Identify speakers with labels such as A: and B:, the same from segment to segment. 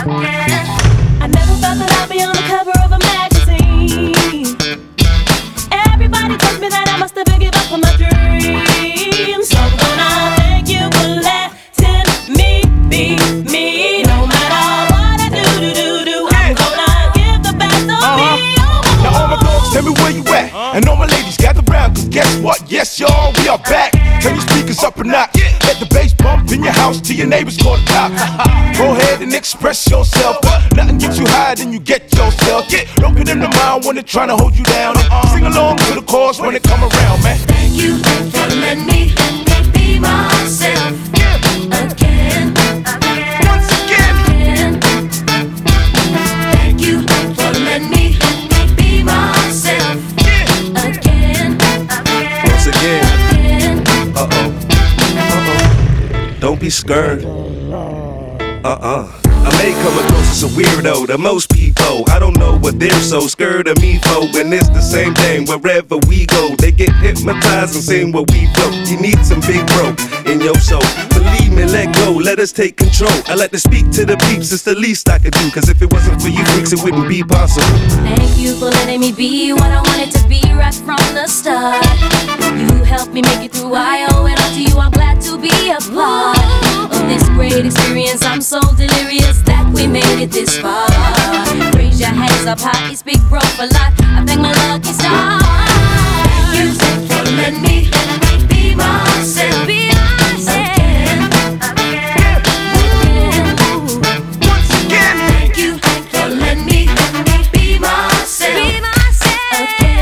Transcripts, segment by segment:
A: I never thought that I'd be on the cover of a magazine. Everybody tells me that I must have been giving up on my dreams. So I'm gonna thank you for letting me be me. No matter what I do, I'm gonna give the best of me.
B: Now all my dogs, tell me where you at. And all my ladies, gather round, cause guess what? Yes, y'all, we are back. Turn your speakers up a notch. Let the bass bump in your house till your neighbors call the cops. Go ahead and express yourself. Nothing gets you higher than you get yourself. Don't put in the mind when they're trying to hold you down. And sing along to the chorus when they come around, man.
A: Thank you for letting me be myself again.
B: Once again.
A: Thank you for letting me be myself again.
C: Once again. Don't be scared. I may come across as a weirdo to most people. I don't know what they're so scared of me for. And it's the same thing wherever we go. They get hypnotized and seeing what we flow. You need some big bro in your soul. Believe me, let go, let us take control. I like to speak to the peeps, it's the least I could do. Cause if it wasn't for you freaks, it wouldn't be possible.
A: Thank you for letting me be what I wanted to be right from the start. You helped me make it through, I owe it all to you. I'm glad to be a part of this great experience. I'm so delirious that we made it this far. Raise your hands up high, it's big bro for life. I thank my lucky stars. Thank you for letting me be myself. Be myself.
B: Once again.
A: Thank you for letting me be myself. Be myself.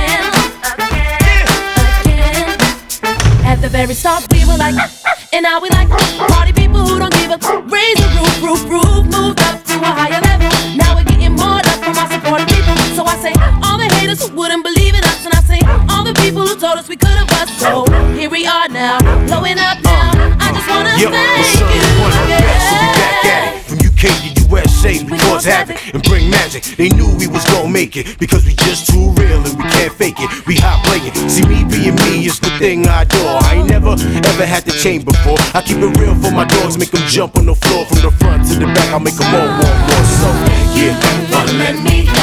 A: Again. At the very start we were like, and now we like party people who don't give up. Raise the roof, moved up to a higher level. Now we're getting more love from our supportive people. So I say, all the haters who wouldn't believe in us, and I say, all the people who told us we couldn't bust. So here we are now, blowing up now. I just wanna thank you.
B: One of the best, so we back at it. From UK to USA, we cause havoc and bring magic. They knew we was gonna make it because we just too real and we can't fake it. We hot playing. See, me being me is the thing I adore. I ain't never ever had to change before. I keep it real for my dogs, make them jump on the floor from the front to the back. I make them all want more. So yeah,
A: let me